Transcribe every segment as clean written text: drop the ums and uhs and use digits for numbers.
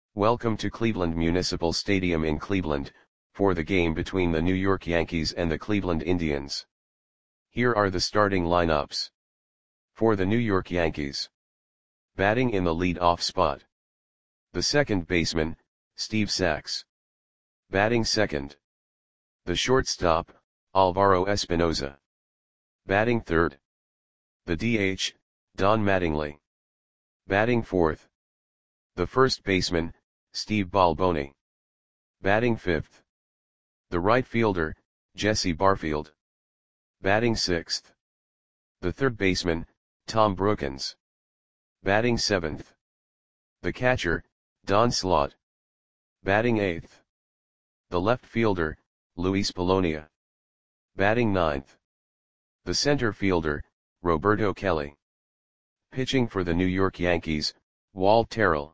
Welcome to Cleveland Municipal Stadium in Cleveland, for the game between the New York Yankees and the Cleveland Indians. Here are the starting lineups. For the New York Yankees. Batting in the lead-off spot. The second baseman, Steve Sax. Batting second. The shortstop, Alvaro Espinoza. Batting third. The DH, Don Mattingly. Batting fourth. The first baseman, Steve Balboni. Batting fifth. The right fielder, Jesse Barfield. Batting sixth. The third baseman, Tom Brookens. Batting seventh. The catcher, Don Slaught. Batting eighth. The left fielder, Luis Polonia. Batting ninth. The center fielder, Roberto Kelly. Pitching for the New York Yankees, Walt Terrell.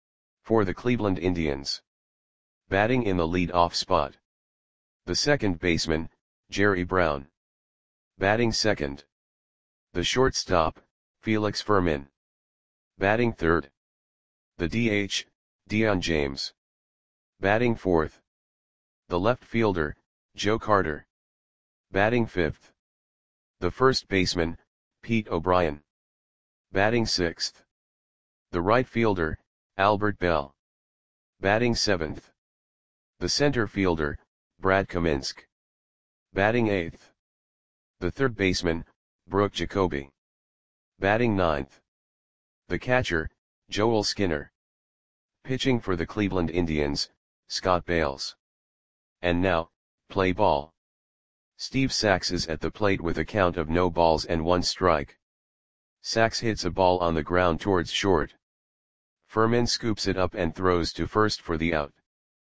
For the Cleveland Indians. Batting in the lead-off spot. The second baseman, Jerry Brown. Batting second. The shortstop, Felix Fermin. Batting third. The DH, Dion James. Batting fourth. The left fielder, Joe Carter. Batting fifth. The first baseman, Pete O'Brien. Batting sixth. The right fielder, Albert Bell. Batting seventh. The center fielder, Brad Kaminsk. Batting eighth. The third baseman, Brooke Jacoby. Batting ninth. The catcher, Joel Skinner. Pitching for the Cleveland Indians, Scott Bales. And now, play ball. Steve Sax is at the plate with a count of no balls and one strike. Sax hits a ball on the ground towards short. Fermin scoops it up and throws to first for the out.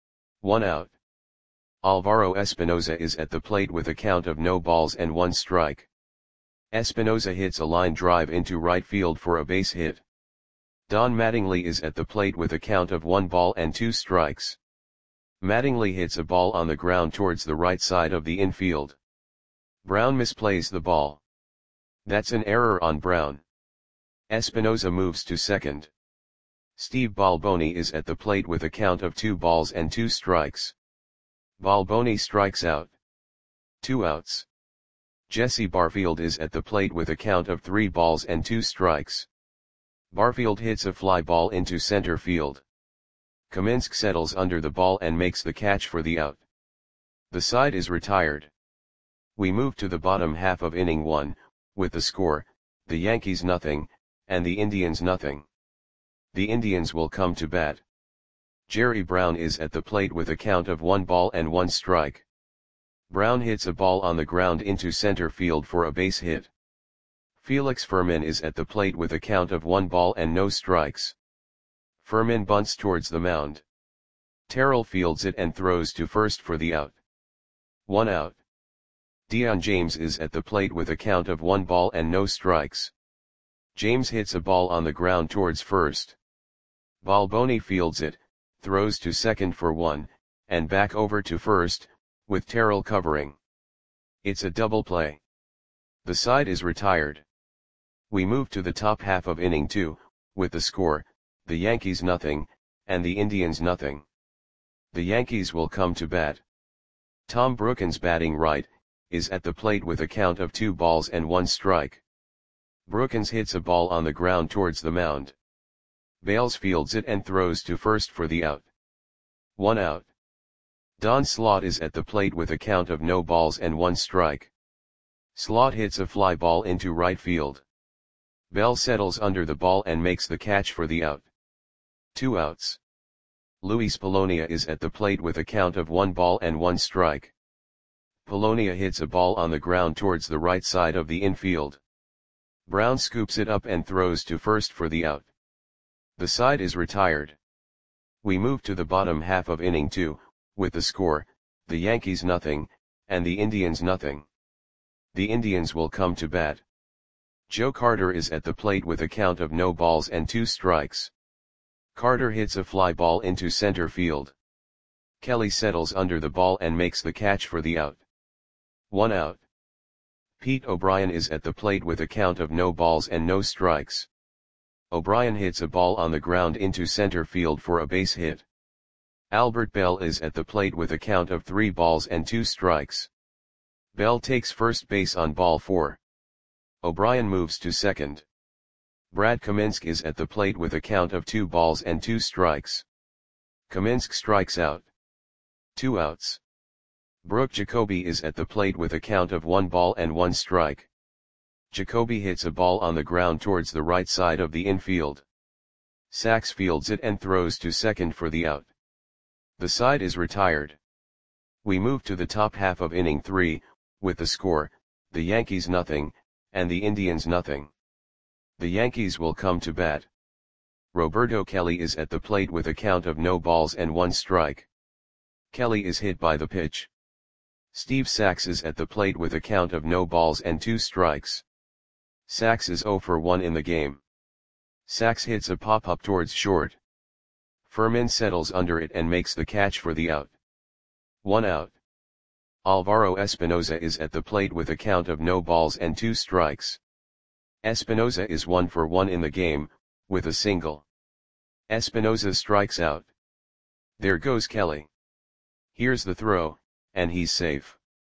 1 out. Alvaro Espinoza is at the plate with a count of no balls and one strike. Espinoza hits a line drive into right field for a base hit. Don Mattingly is at the plate with a count of 1 ball and 2 strikes. Mattingly hits a ball on the ground towards the right side of the infield. Brown misplays the ball. That's an error on Brown. Espinoza moves to second. Steve Balboni is at the plate with a count of 2 balls and 2 strikes. Balboni strikes out. 2 outs. Jesse Barfield is at the plate with a count of 3 balls and 2 strikes. Barfield hits a fly ball into center field. Kaminsk settles under the ball and makes the catch for the out. The side is retired. We move to the bottom half of inning 1, with the score, the Yankees nothing, and the Indians nothing. The Indians will come to bat. Jerry Brown is at the plate with a count of 1 ball and 1 strike. Brown hits a ball on the ground into center field for a base hit. Felix Fermin is at the plate with a count of 1 ball and no strikes. Fermin bunts towards the mound. Terrell fields it and throws to first for the out. 1 out. Dion James is at the plate with a count of 1 ball and no strikes. James hits a ball on the ground towards first. Balboni fields it, throws to second for 1, and back over to first, with Terrell covering. It's a double play. The side is retired. We move to the top half of inning 2, with the score, the Yankees nothing, and the Indians nothing. The Yankees will come to bat. Tom Brookens batting right, is at the plate with a count of 2 balls and 1 strike. Brookens hits a ball on the ground towards the mound. Bales fields it and throws to first for the out. 1 out. Don Slaught is at the plate with a count of no balls and 1 strike. Slaught hits a fly ball into right field. Bell settles under the ball and makes the catch for the out. 2 outs. Luis Polonia is at the plate with a count of 1 ball and 1 strike. Polonia hits a ball on the ground towards the right side of the infield. Brown scoops it up and throws to first for the out. The side is retired. We move to the bottom half of inning 2, with the score, the Yankees nothing, and the Indians nothing. The Indians will come to bat. Joe Carter is at the plate with a count of no balls and 2 strikes. Carter hits a fly ball into center field. Kelly settles under the ball and makes the catch for the out. 1 out. Pete O'Brien is at the plate with a count of no balls and no strikes. O'Brien hits a ball on the ground into center field for a base hit. Albert Bell is at the plate with a count of 3 balls and 2 strikes. Bell takes first base on ball 4. O'Brien moves to second. Brad Kaminsk is at the plate with a count of 2 balls and 2 strikes. Kaminsk strikes out. 2 outs. Brooke Jacoby is at the plate with a count of 1 ball and 1 strike. Jacoby hits a ball on the ground towards the right side of the infield. Sachs fields it and throws to second for the out. The side is retired. We move to the top half of inning 3, with the score, the Yankees nothing, and the Indians nothing. The Yankees will come to bat. Roberto Kelly is at the plate with a count of no balls and 1 strike. Kelly is hit by the pitch. Steve Sachs is at the plate with a count of no balls and 2 strikes. Sachs is 0 for 1 in the game. Sachs hits a pop-up towards short. Furman settles under it and makes the catch for the out. 1 out. Alvaro Espinoza is at the plate with a count of no balls and 2 strikes. Espinoza is 1 for 1 in the game, with a single. Espinoza strikes out. There goes Kelly. Here's the throw, and he's safe.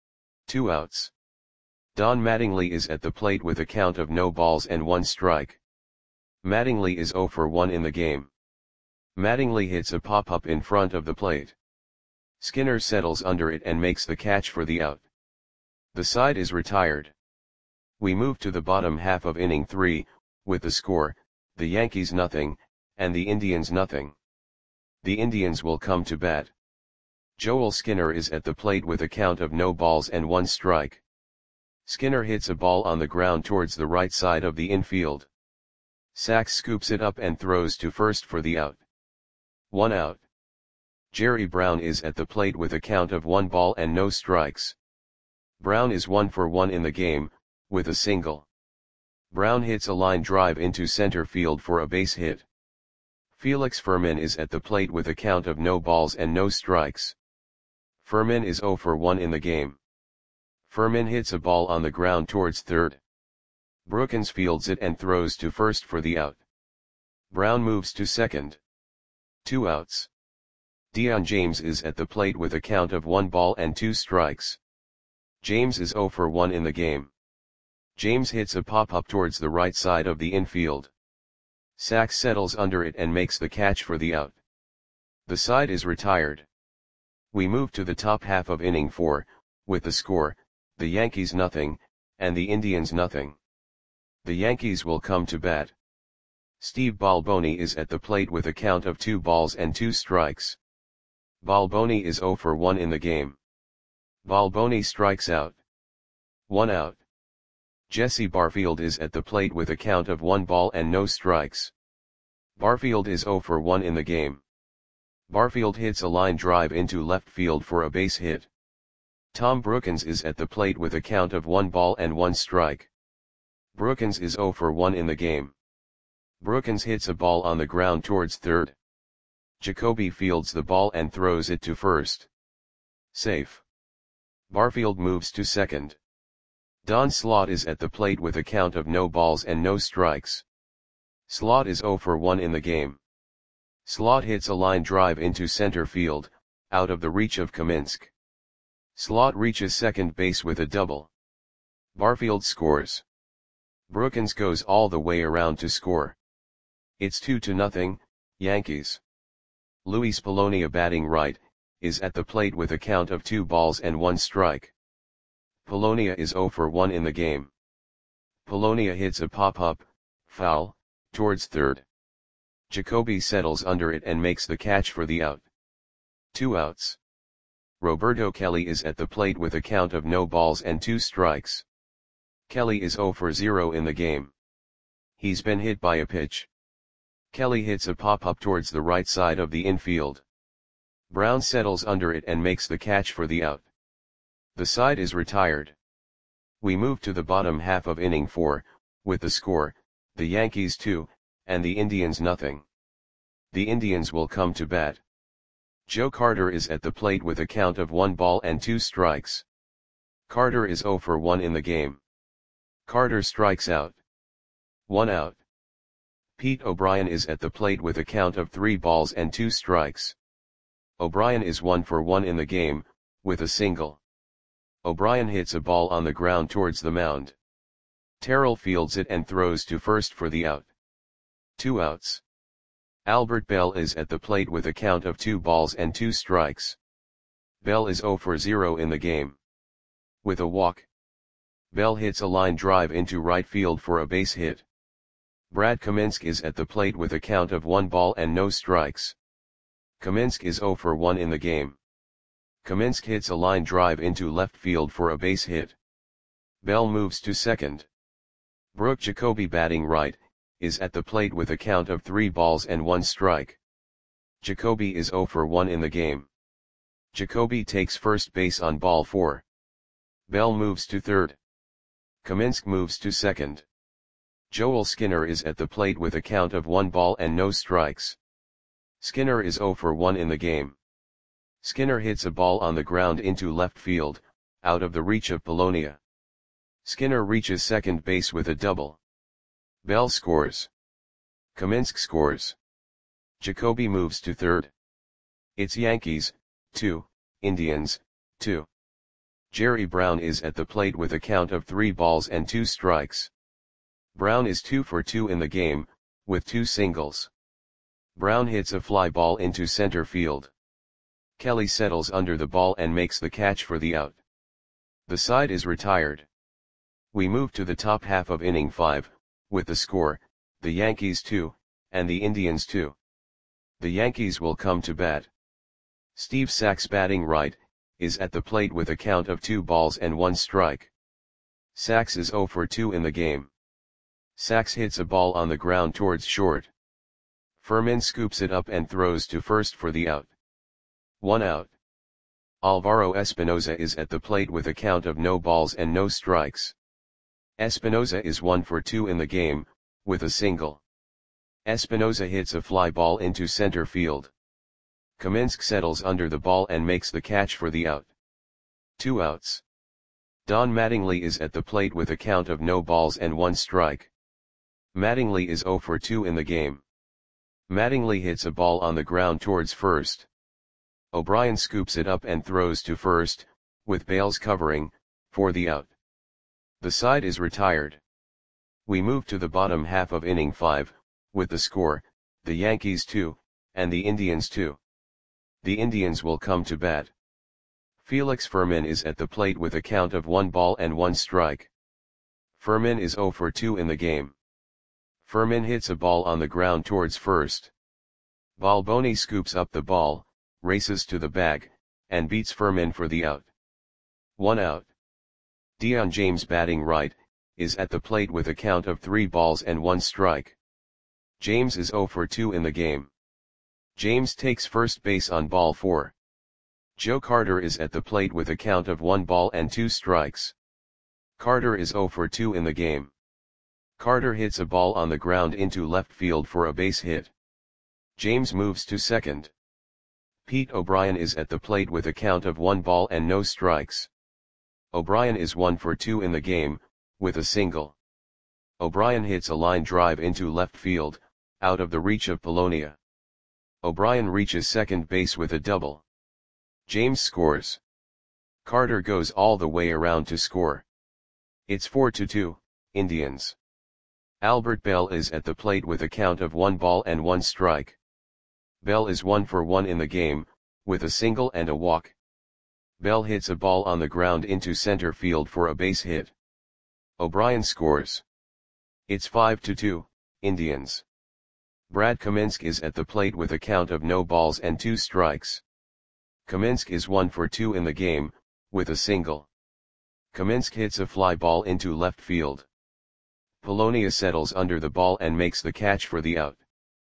2 outs. Don Mattingly is at the plate with a count of no balls and 1 strike. Mattingly is 0 for 1 in the game. Mattingly hits a pop-up in front of the plate. Skinner settles under it and makes the catch for the out. The side is retired. We move to the bottom half of inning 3, with the score, the Yankees nothing, and the Indians nothing. The Indians will come to bat. Joel Skinner is at the plate with a count of no balls and 1 strike. Skinner hits a ball on the ground towards the right side of the infield. Sachs scoops it up and throws to first for the out. 1 out. Jerry Brown is at the plate with a count of 1 ball and no strikes. Brown is 1 for 1 in the game, with a single. Brown hits a line drive into center field for a base hit. Felix Furman is at the plate with a count of no balls and no strikes. Furman is 0 for 1 in the game. Furman hits a ball on the ground towards third. Brookins fields it and throws to first for the out. Brown moves to second. 2 outs. Dion James is at the plate with a count of 1 ball and 2 strikes. James is 0 for 1 in the game. James hits a pop-up towards the right side of the infield. Sachs settles under it and makes the catch for the out. The side is retired. We move to the top half of inning 4, with the score, the Yankees nothing, and the Indians nothing. The Yankees will come to bat. Steve Balboni is at the plate with a count of 2 balls and 2 strikes. Balboni is 0 for 1 in the game. Balboni strikes out. 1 out. Jesse Barfield is at the plate with a count of 1 ball and no strikes. Barfield is 0 for 1 in the game. Barfield hits a line drive into left field for a base hit. Tom Brookins is at the plate with a count of 1 ball and 1 strike. Brookins is 0 for 1 in the game. Brookins hits a ball on the ground towards third. Jacoby fields the ball and throws it to first. Safe. Barfield moves to second. Don Slaught is at the plate with a count of no balls and no strikes. Slaught is 0 for 1 in the game. Slaught hits a line drive into center field, out of the reach of Kaminsk. Slaught reaches second base with a double. Barfield scores. Brookins goes all the way around to score. It's 2-0, Yankees. Luis Polonia batting right, is at the plate with a count of 2 balls and 1 strike. Polonia is 0 for 1 in the game. Polonia hits a pop-up, foul, towards third. Jacoby settles under it and makes the catch for the out. 2 outs. Roberto Kelly is at the plate with a count of no balls and 2 strikes. Kelly is 0 for 0 in the game. He's been hit by a pitch. Kelly hits a pop-up towards the right side of the infield. Brown settles under it and makes the catch for the out. The side is retired. We move to the bottom half of inning 4, with the score, the Yankees 2, and the Indians nothing. The Indians will come to bat. Joe Carter is at the plate with a count of 1 ball and 2 strikes. Carter is 0 for 1 in the game. Carter strikes out. 1 out. Pete O'Brien is at the plate with a count of 3 balls and 2 strikes. O'Brien is 1 for 1 in the game, with a single. O'Brien hits a ball on the ground towards the mound. Terrell fields it and throws to first for the out. 2 outs. Albert Bell is at the plate with a count of 2 balls and 2 strikes. Bell is 0 for 0 in the game. With a walk. Bell hits a line drive into right field for a base hit. Brad Kaminsky is at the plate with a count of 1 ball and no strikes. Kaminsky is 0 for 1 in the game. Kaminsky hits a line drive into left field for a base hit. Bell moves to second. Brooke Jacoby, batting right, is at the plate with a count of 3 balls and 1 strike. Jacoby is 0 for 1 in the game. Jacoby takes first base on ball 4. Bell moves to third. Kaminsky moves to second. Joel Skinner is at the plate with a count of 1 ball and no strikes. Skinner is 0 for 1 in the game. Skinner hits a ball on the ground into left field, out of the reach of Polonia. Skinner reaches second base with a double. Bell scores. Kaminsky scores. Jacoby moves to third. It's Yankees, 2, Indians, 2. Jerry Brown is at the plate with a count of 3 balls and 2 strikes. Brown is 2 for 2 in the game, with 2 singles. Brown hits a fly ball into center field. Kelly settles under the ball and makes the catch for the out. The side is retired. We move to the top half of inning 5, with the score, the Yankees 2, and the Indians 2. The Yankees will come to bat. Steve Sax, batting right, is at the plate with a count of 2 balls and 1 strike. Sax is 0 for 2 in the game. Sax hits a ball on the ground towards short. Furman scoops it up and throws to first for the out. 1 out. Alvaro Espinoza is at the plate with a count of no balls and no strikes. Espinoza is 1 for 2 in the game, with a single. Espinoza hits a fly ball into center field. Kaminsky settles under the ball and makes the catch for the out. 2 outs. Don Mattingly is at the plate with a count of no balls and 1 strike. Mattingly is 0 for 2 in the game. Mattingly hits a ball on the ground towards first. O'Brien scoops it up and throws to first, with Bales covering, for the out. The side is retired. We move to the bottom half of inning 5, with the score, the Yankees 2, and the Indians 2. The Indians will come to bat. Felix Furman is at the plate with a count of 1 ball and 1 strike. Furman is 0 for 2 in the game. Furman hits a ball on the ground towards first. Balboni scoops up the ball, races to the bag, and beats Furman for the out. 1 out. Dion James, batting right, is at the plate with a count of 3 balls and 1 strike. James is 0 for 2 in the game. James takes first base on ball 4. Joe Carter is at the plate with a count of 1 ball and 2 strikes. Carter is 0 for 2 in the game. Carter hits a ball on the ground into left field for a base hit. James moves to second. Pete O'Brien is at the plate with a count of 1 ball and no strikes. O'Brien is 1 for 2 in the game, with a single. O'Brien hits a line drive into left field, out of the reach of Polonia. O'Brien reaches second base with a double. James scores. Carter goes all the way around to score. It's 4-2, Indians. Albert Bell is at the plate with a count of 1 ball and 1 strike. Bell is 1 for 1 in the game, with a single and a walk. Bell hits a ball on the ground into center field for a base hit. O'Brien scores. It's 5-2, Indians. Brad Kaminsky is at the plate with a count of no balls and 2 strikes. Kaminsky is 1 for 2 in the game, with a single. Kaminsky hits a fly ball into left field. Polonia settles under the ball and makes the catch for the out.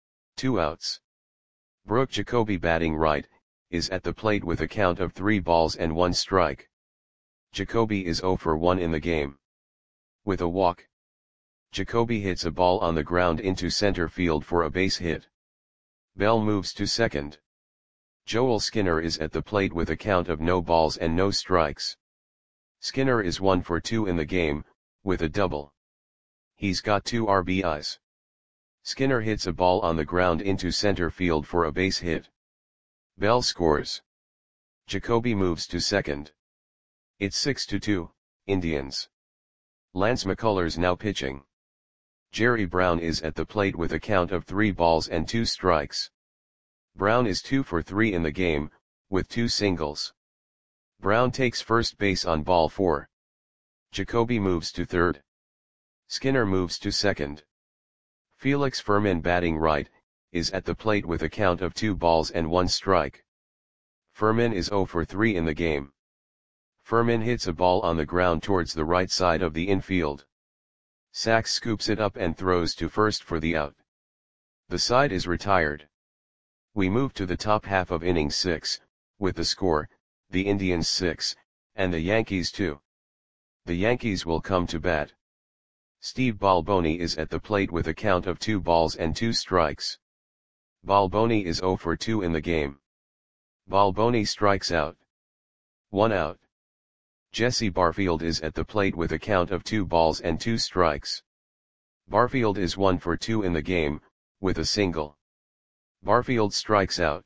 2 outs. Brooke Jacoby, batting right, is at the plate with a count of 3 balls and 1 strike. Jacoby is 0 for 1 in the game. With a walk. Jacoby hits a ball on the ground into center field for a base hit. Bell moves to second. Joel Skinner is at the plate with a count of no balls and no strikes. Skinner is 1 for 2 in the game, with a double. He's got 2 RBIs. Skinner hits a ball on the ground into center field for a base hit. Bell scores. Jacoby moves to second. It's 6-2, Indians. Lance McCullers now pitching. Jerry Brown is at the plate with a count of 3 balls and 2 strikes. Brown is 2 for 3 in the game, with 2 singles. Brown takes first base on ball 4. Jacoby moves to third. Skinner moves to second. Felix Fermin, batting right, is at the plate with a count of 2 balls and 1 strike. Fermin is 0 for 3 in the game. Fermin hits a ball on the ground towards the right side of the infield. Sachs scoops it up and throws to first for the out. The side is retired. We move to the top half of inning 6, with the score, the Indians 6, and the Yankees 2. The Yankees will come to bat. Steve Balboni is at the plate with a count of 2 balls and 2 strikes. Balboni is 0 for 2 in the game. Balboni strikes out. 1 out. Jesse Barfield is at the plate with a count of 2 balls and 2 strikes. Barfield is 1 for 2 in the game, with a single. Barfield strikes out.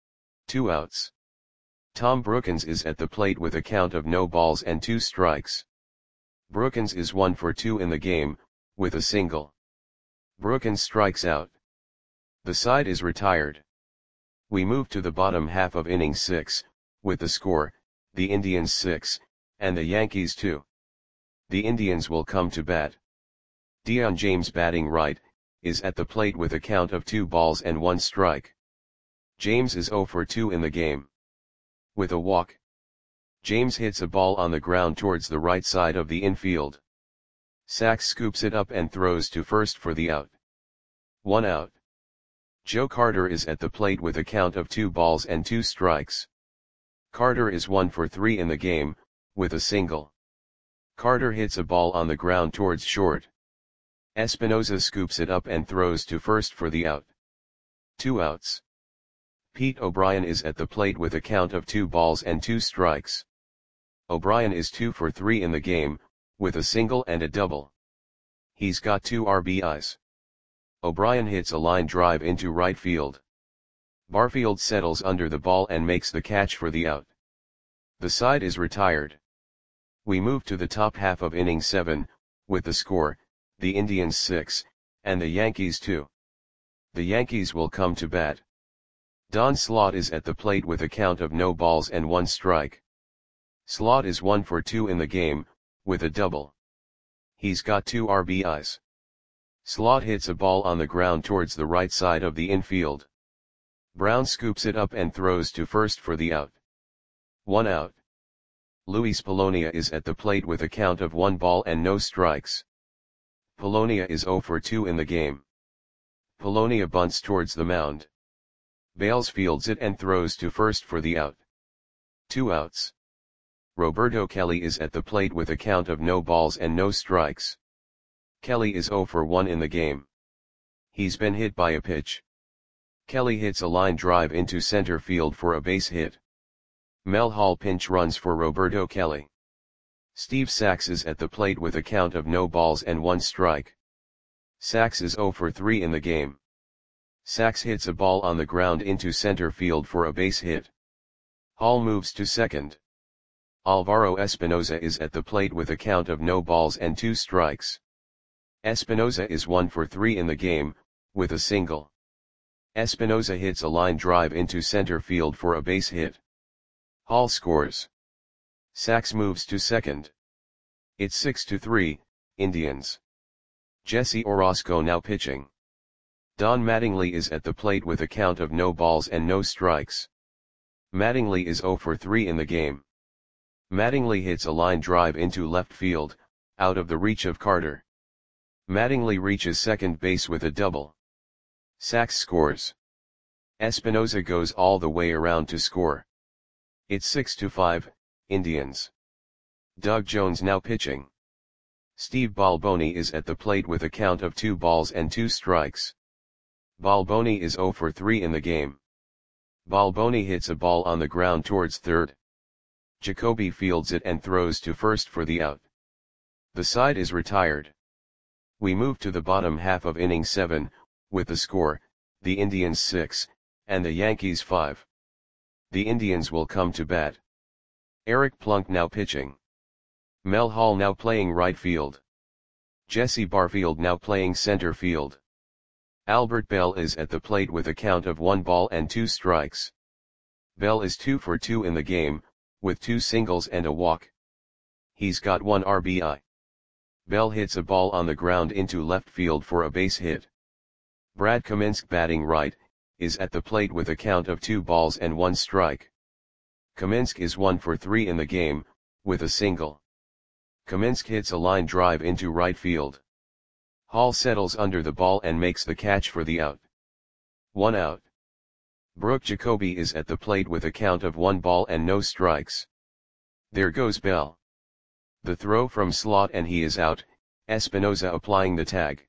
2 outs. Tom Brookins is at the plate with a count of no balls and 2 strikes. Brookins is 1 for 2 in the game, with a single. Brookins strikes out. The side is retired. We move to the bottom half of inning 6, with the score, the Indians 6, and the Yankees 2. The Indians will come to bat. Dion James, batting right, is at the plate with a count of 2 balls and 1 strike. James is 0 for 2 in the game. With a walk. James hits a ball on the ground towards the right side of the infield. Sachs scoops it up and throws to first for the out. 1 out. Joe Carter is at the plate with a count of 2 balls and 2 strikes. Carter is 1 for 3 in the game, with a single. Carter hits a ball on the ground towards short. Espinoza scoops it up and throws to first for the out. 2 outs. Pete O'Brien is at the plate with a count of 2 balls and 2 strikes. O'Brien is 2 for 3 in the game, with a single and a double. He's got 2 RBIs. O'Brien hits a line drive into right field. Barfield settles under the ball and makes the catch for the out. The side is retired. We move to the top half of inning 7, with the score, the Indians 6, and the Yankees 2. The Yankees will come to bat. Don Slaught is at the plate with a count of no balls and 1 strike. Slaught is 1 for 2 in the game, with a double. He's got 2 RBIs. Slaught hits a ball on the ground towards the right side of the infield. Brown scoops it up and throws to first for the out. 1 out. Luis Polonia is at the plate with a count of 1 ball and no strikes. Polonia is 0 for 2 in the game. Polonia bunts towards the mound. Bales fields it and throws to first for the out. 2 outs. Roberto Kelly is at the plate with a count of no balls and no strikes. Kelly is 0 for 1 in the game. He's been hit by a pitch. Kelly hits a line drive into center field for a base hit. Mel Hall pinch runs for Roberto Kelly. Steve Sachs is at the plate with a count of no balls and 1 strike. Sachs is 0 for 3 in the game. Sachs hits a ball on the ground into center field for a base hit. Hall moves to second. Alvaro Espinoza is at the plate with a count of no balls and 2 strikes. Espinoza is 1 for 3 in the game, with a single. Espinoza hits a line drive into center field for a base hit. Hall scores. Sachs moves to second. It's 6-3, Indians. Jesse Orosco now pitching. Don Mattingly is at the plate with a count of no balls and no strikes. Mattingly is 0 for 3 in the game. Mattingly hits a line drive into left field, out of the reach of Carter. Mattingly reaches second base with a double. Sachs scores. Espinoza goes all the way around to score. It's 6-5, Indians. Doug Jones now pitching. Steve Balboni is at the plate with a count of 2 balls and 2 strikes. Balboni is 0 for 3 in the game. Balboni hits a ball on the ground towards third. Jacoby fields it and throws to first for the out. The side is retired. We move to the bottom half of inning 7, with the score, the Indians 6, and the Yankees 5. The Indians will come to bat. Eric Plunk now pitching. Mel Hall now playing right field. Jesse Barfield now playing center field. Albert Bell is at the plate with a count of 1 ball and 2 strikes. Bell is 2 for 2 in the game, with 2 singles and a walk. He's got 1 RBI. Bell hits a ball on the ground into left field for a base hit. Brad Kaminsky batting right, is at the plate with a count of 2 balls and 1 strike. Kaminsky is 1 for 3 in the game, with a single. Kaminsky hits a line drive into right field. Hall settles under the ball and makes the catch for the out. 1 out. Brooke Jacoby is at the plate with a count of 1 ball and no strikes. There goes Bell. The throw from slot and he is out, Espinoza applying the tag.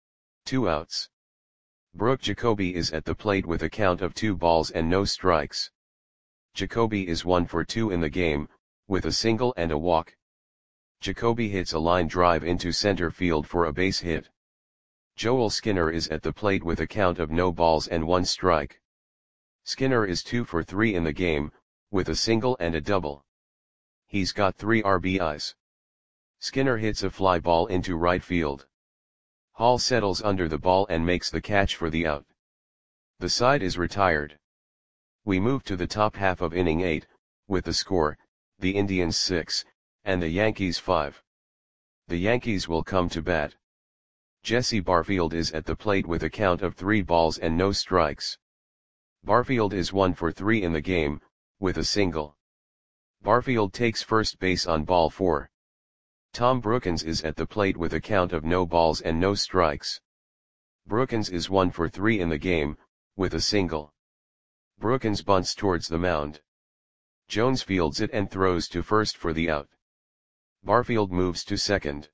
2 outs. Brooke Jacoby is at the plate with a count of 2 balls and no strikes. Jacoby is 1 for 2 in the game, with a single and a walk. Jacoby hits a line drive into center field for a base hit. Joel Skinner is at the plate with a count of no balls and 1 strike. Skinner is 2 for 3 in the game, with a single and a double. He's got 3 RBIs. Skinner hits a fly ball into right field. Hall settles under the ball and makes the catch for the out. The side is retired. We move to the top half of inning 8, with the score, the Indians 6, and the Yankees 5. The Yankees will come to bat. Jesse Barfield is at the plate with a count of 3 balls and no strikes. Barfield is 1 for 3 in the game, with a single. Barfield takes first base on ball 4. Tom Brookens is at the plate with a count of no balls and no strikes. Brookens is 1 for 3 in the game, with a single. Brookens bunts towards the mound. Jones fields it and throws to first for the out. Barfield moves to second.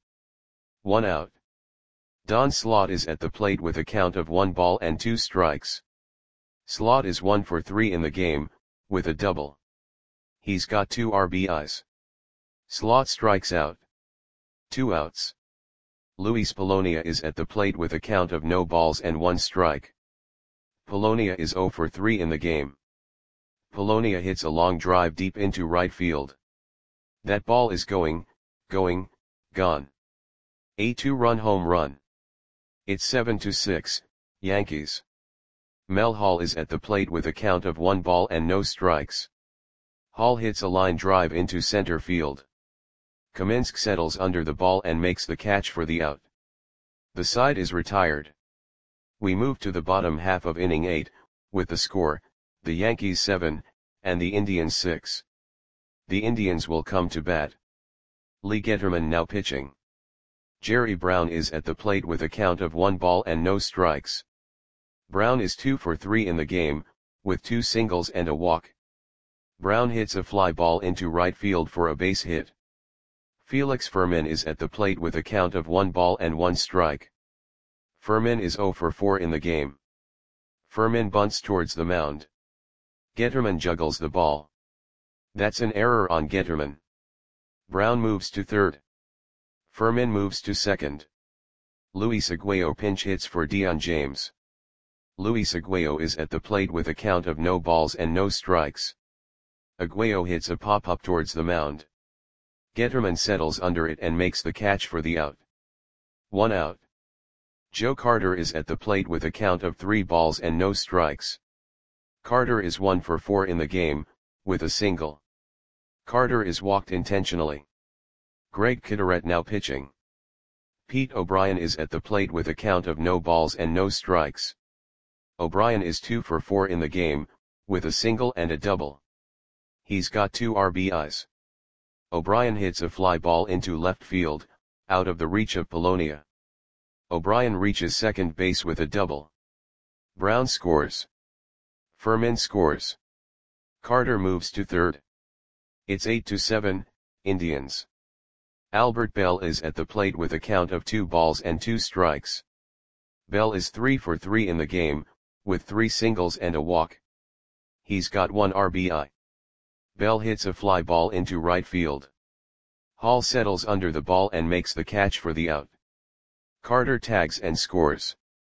1 out. Don Slaught is at the plate with a count of 1 ball and 2 strikes. Slaught is 1 for 3 in the game, with a double. He's got 2 RBIs. Slaught strikes out. 2 outs. Luis Polonia is at the plate with a count of no balls and 1 strike. Polonia is 0 for 3 in the game. Polonia hits a long drive deep into right field. That ball is gone. A 2-run home run. It's 7-6, Yankees. Mel Hall is at the plate with a count of 1 ball and no strikes. Hall hits a line drive into center field. Kaminsky settles under the ball and makes the catch for the out. The side is retired. We move to the bottom half of inning 8, with the score, the Yankees 7, and the Indians 6. The Indians will come to bat. Lee Getterman now pitching. Jerry Brown is at the plate with a count of 1 ball and no strikes. Brown is 2 for 3 in the game, with 2 singles and a walk. Brown hits a fly ball into right field for a base hit. Felix Fermin is at the plate with a count of 1 ball and 1 strike. Fermin is 0 for 4 in the game. Fermin bunts towards the mound. Getterman juggles the ball. That's an error on Getterman. Brown moves to third. Fermin moves to second. Luis Aguayo pinch hits for Dion James. Luis Aguayo is at the plate with a count of no balls and no strikes. Aguayo hits a pop-up towards the mound. Getterman settles under it and makes the catch for the out. 1 out. Joe Carter is at the plate with a count of 3 balls and no strikes. Carter is 1 for 4 in the game, with a single. Carter is walked intentionally. Greg Kitteret now pitching. Pete O'Brien is at the plate with a count of no balls and no strikes. O'Brien is 2 for 4 in the game, with a single and a double. He's got 2 RBIs. O'Brien hits a fly ball into left field, out of the reach of Polonia. O'Brien reaches second base with a double. Brown scores. Fermin scores. Carter moves to third. It's 8-7, Indians. Albert Bell is at the plate with a count of 2 balls and 2 strikes. Bell is 3 for 3 in the game, with 3 singles and a walk. He's got 1 RBI. Bell hits a fly ball into right field. Hall settles under the ball and makes the catch for the out. Carter tags and scores.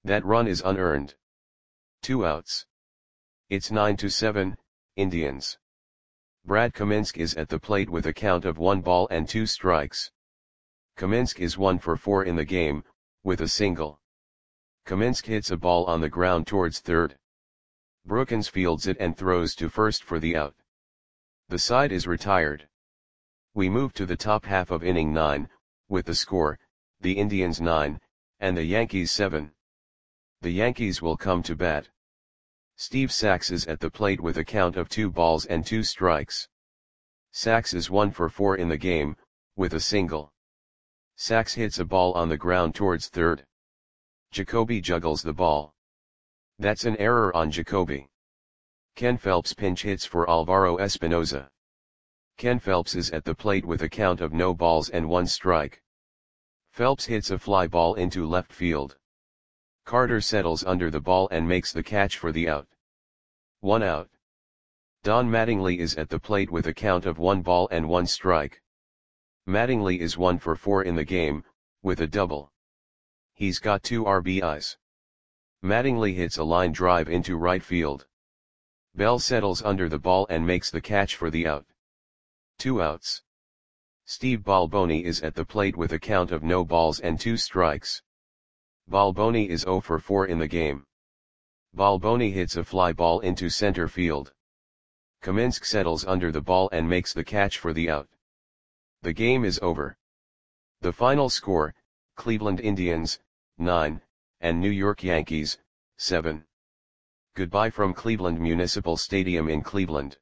That run is unearned. 2 outs. It's 9-7, Indians. Brad Kaminsky is at the plate with a count of 1 ball and 2 strikes. Kaminsky is 1 for 4 in the game, with a single. Kaminsky hits a ball on the ground towards third. Brookins fields it and throws to first for the out. The side is retired. We move to the top half of inning 9, with the score, the Indians 9, and the Yankees 7. The Yankees will come to bat. Steve Sax is at the plate with a count of 2 balls and 2 strikes. Sax is 1 for 4 in the game, with a single. Sax hits a ball on the ground towards third. Jacoby juggles the ball. That's an error on Jacoby. Ken Phelps pinch hits for Alvaro Espinoza. Ken Phelps is at the plate with a count of no balls and 1 strike. Phelps hits a fly ball into left field. Carter settles under the ball and makes the catch for the out. 1 out. Don Mattingly is at the plate with a count of 1 ball and 1 strike. Mattingly is 1 for 4 in the game, with a double. He's got 2 RBIs. Mattingly hits a line drive into right field. Bell settles under the ball and makes the catch for the out. 2 outs. Steve Balboni is at the plate with a count of no balls and 2 strikes. Balboni is 0 for 4 in the game. Balboni hits a fly ball into center field. Kaminsky settles under the ball and makes the catch for the out. The game is over. The final score, Cleveland Indians, 9, and New York Yankees, 7. Goodbye from Cleveland Municipal Stadium in Cleveland.